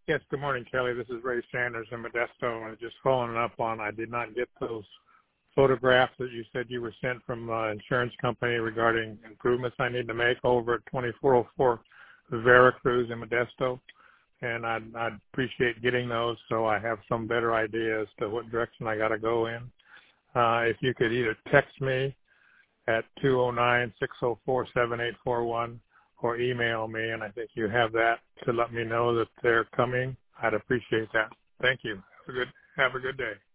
Yes, good morning, Kelly. This is Ray Sanders in Modesto. And just following up on, I did not get those photographs that you said you were sent from insurance company regarding improvements I need to make over at 2404 Veracruz in Modesto. And I'd appreciate getting those so I have some better idea as to what direction I got to go in. If you could either text me at 209-604-7841 or email me, and I think you have that to let me know that they're coming, I'd appreciate that. Thank you. Have a good day.